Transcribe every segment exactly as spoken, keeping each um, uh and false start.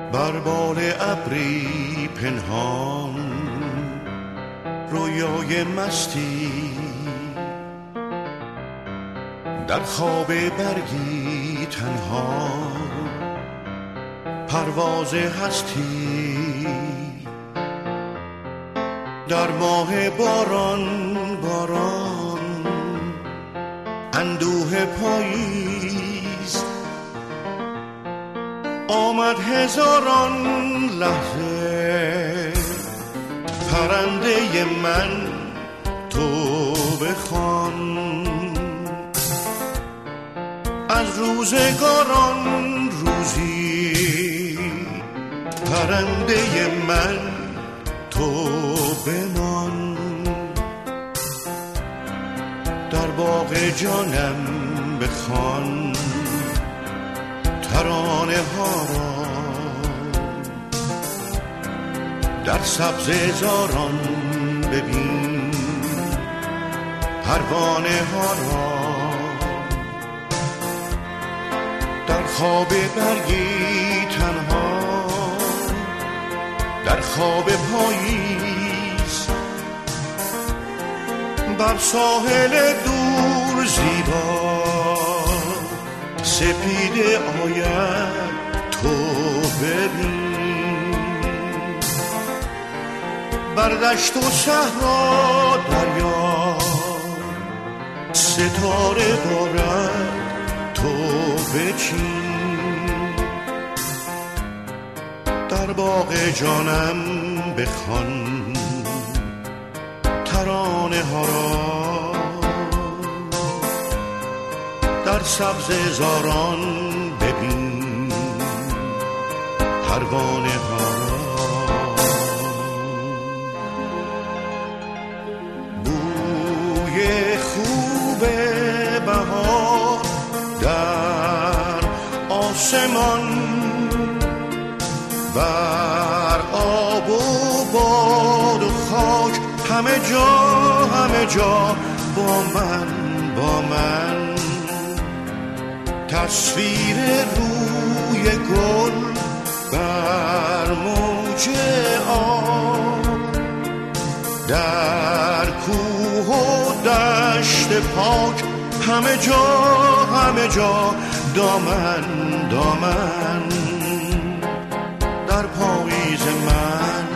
بر بال ابری پنهان رویای مستی، در خواب برگی تنها پرواز هستی، در ماه باران باران اندوه پاییز، آمد هزاران لحظه پرنده من تو بخوان، از روزگاران روزی پرنده من تو بمان، در باغ جانم بخوان ترانه ها را، در سبز زاران ببین پروانه ها را، در خواب برگی تنها در خواب پاییز، بر ساحل دور زیبا سپیده آید تو ببین، بر دشت و صحرا دریا ستاره بارد تو بچین، در باغ جانم بخوان ترانه ها را، در سبز زاران ببین پروانه ها را، بوی خوب بهار در آسمان، بر آب و باد و خاک همه جا همه جا با من با من، تصویر روی گل بر موج آب، در کوه و دشت پاک همه جا همه جا دامن دامن، در پاییز من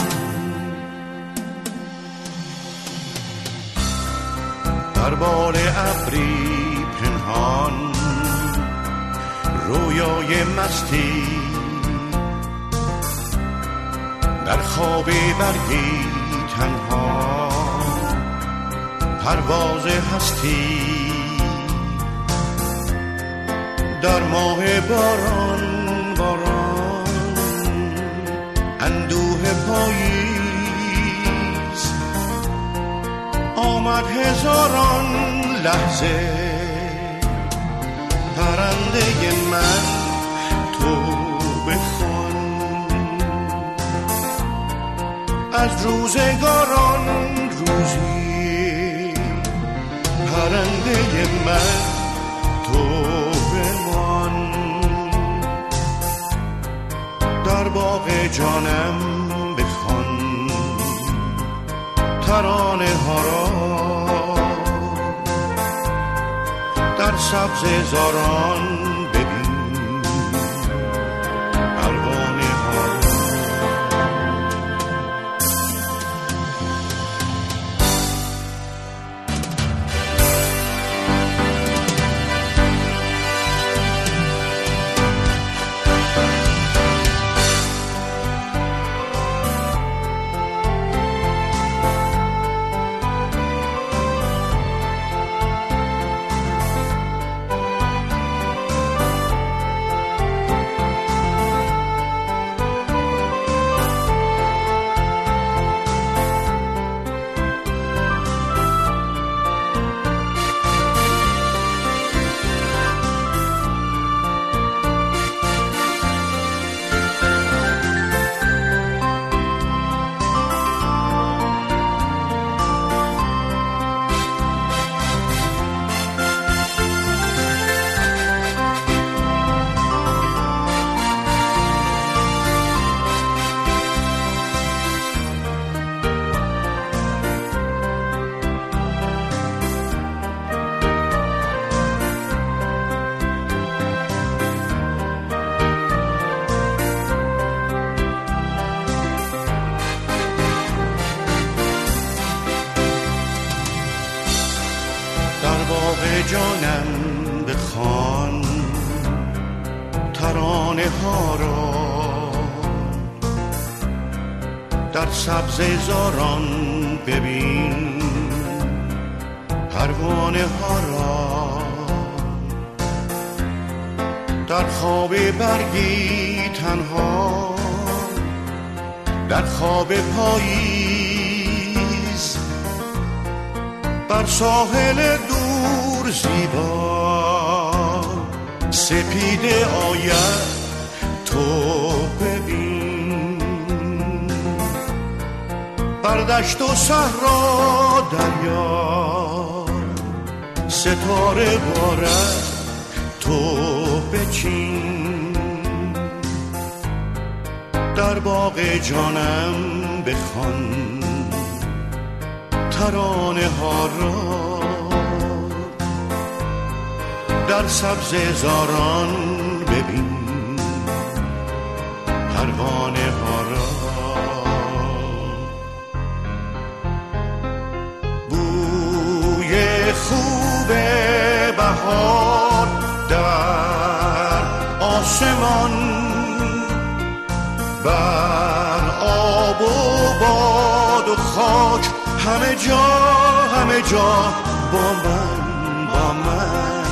در بال ابری پنهان رویای مستی، در خواب برگی تنها پرواز هستی، در ماه باران باران اندوه پاییز، آمد هزاران لحظه پرنده من تو بخوان، از روزگاران روزی پرنده من تو بمان، در باغ جانم بخوان ترانه ها را، در سبز زاران ببین پروانه ها را. پروانه ها را در سبزه زاران ببین، پروانه ها را در خواب برگی تنها، در خواب پاییز بر ساحل دور زیبا سپیده آید تو ببین، بر دشت و صحرا دریا ستاره بارد تو بچین، در باغ جانم بخوان ترانه ها را، در سبزه زاران ببین پروانه ها را. بوی خوب بهار در آسمان، بر آب و باد و خاک، همه جا همه جا با من با من،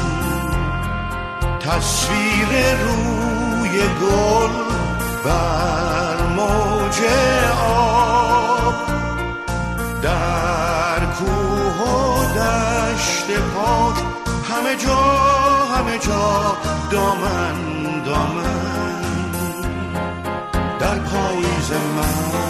تصویر روی گل بر موج آب، در کوه و دشت پاک، همه جا همه جا دامن دامن، در پاییز من